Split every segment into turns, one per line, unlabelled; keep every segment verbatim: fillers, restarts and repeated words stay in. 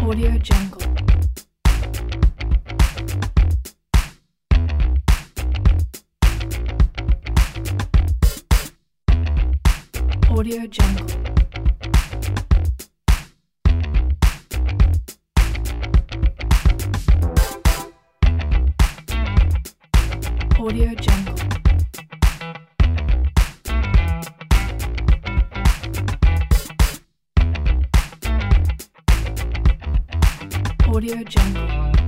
Audio Jungle. Audio Jungle. Audio Jungle. Audio Jungle.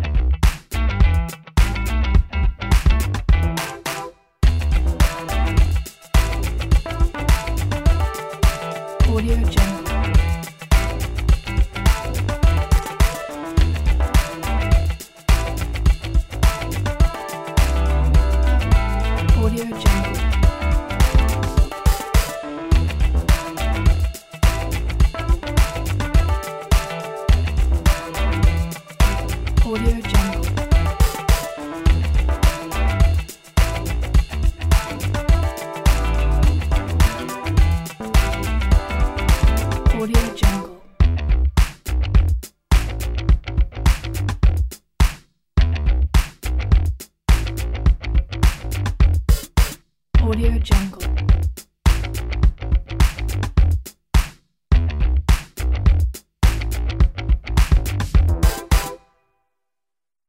Audio Jungle. Audio Jungle. Audio Jungle. Audio Jungle. Audio Jungle.